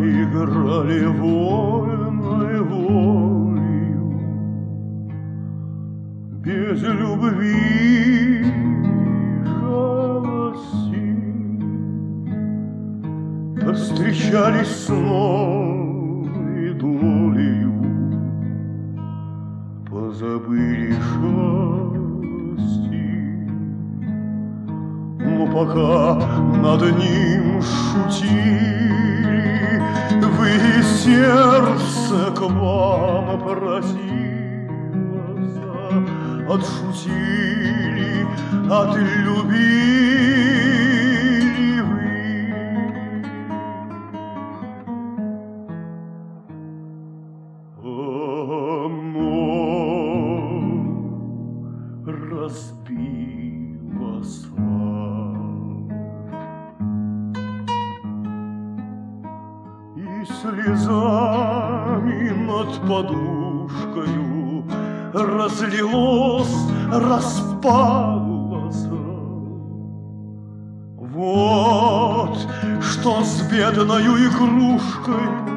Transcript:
играли вольной волею, без любви и жалости, встречались снов и долею, позабыли шалости. Но пока над ним шутили, вы сердце к вам просилось, отшутили, отлюбили вы. Оно разбило славу, и слезами над подушкою разлилось, распалось. Вот что с бедною игрушкой